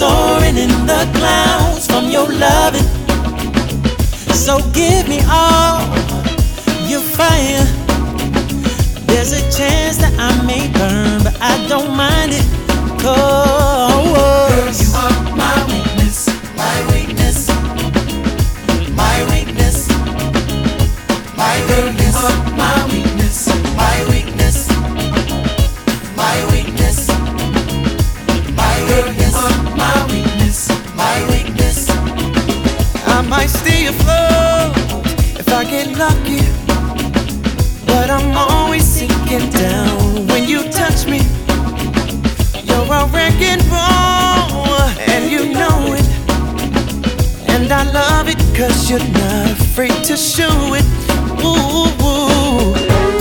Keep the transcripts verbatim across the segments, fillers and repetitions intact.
soaring in the clouds from your loving. So give me all your fire. There's a chance that I may burn, but I don't mind it. Cause you are my weakness, my weakness, my weakness, my weakness, my weakness, my weakness, my weakness, my weakness, my weakness, my weakness. I might stay afloat if I get lucky, but I'm always sinking down when you touch me. You're a wrecking ball, and you know it. And I love it, cause you're not afraid to show it. Ooh, ooh.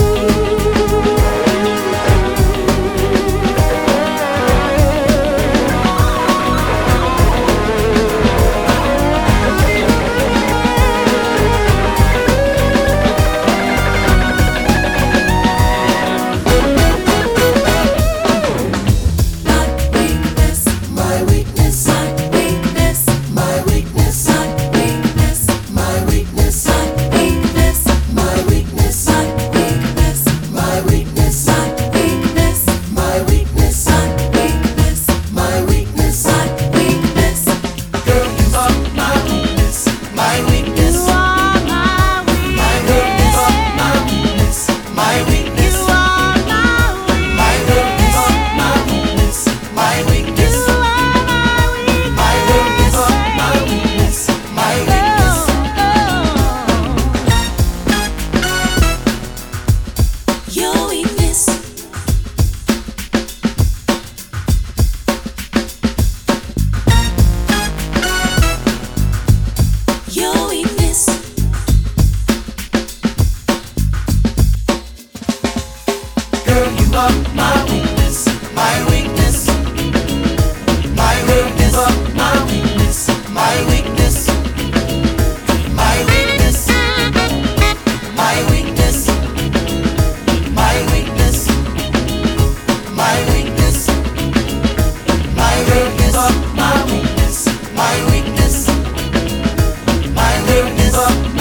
My weakness, my weakness, my weakness, my weakness, my weakness, my weakness, my weakness, my weakness, my weakness, my weakness, my weakness, my weakness, my weakness.